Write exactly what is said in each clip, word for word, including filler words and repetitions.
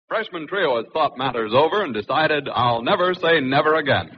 Freshman Trio has thought matters over and decided I'll never say never again.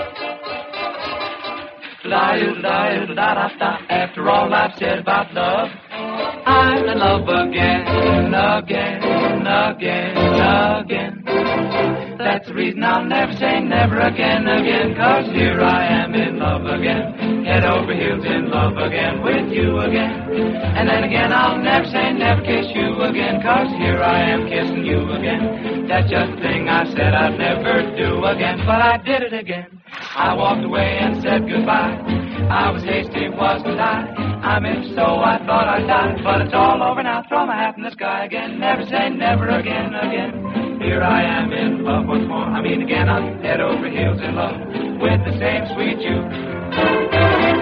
After all I've said about love, I'm in love again, again, again, again. That's the reason I'll never say never again, again. Cause here I am in love again, head over heels in love again, with you again. And then again I'll never say never kiss you again, cause here I am kissing you again. That's just the thing I said I'd never do again, but I did it again. I walked away and said goodbye. I was hasty, wasn't I? I meant so I thought I'd die, but it's all over now. Throw my hat in the sky again, never say never again, again. Here I am in love once more. I mean again, I'm head over heels in love with the same sweet you.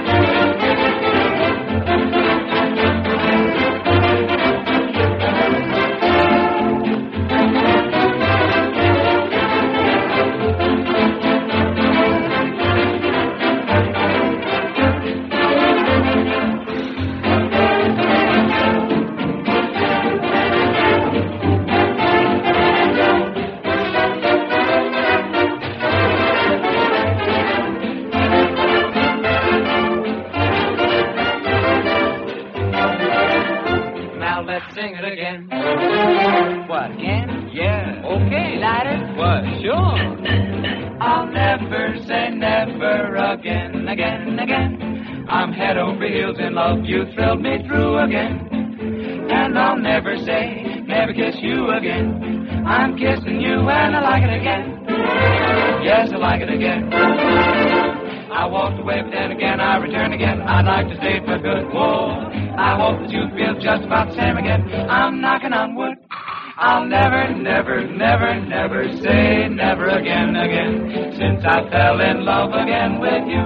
Sing it again. What, again? Yeah. Okay, lighter. What? Sure. I'll never say never again, again, again. I'm head over heels in love. You thrilled me through again. And I'll never say, never kiss you again. I'm kissing you and I like it again. Yes, I like it again. I walked away, but then again I returned again. I'd like to stay for good. Whoa, I hope that you feel just about the same again. I'm knocking on wood. I'll never, never, never, never say never again, again. Since I fell in love again with you.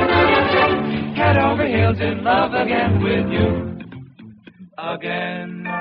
Head over heels in love again with you. Again.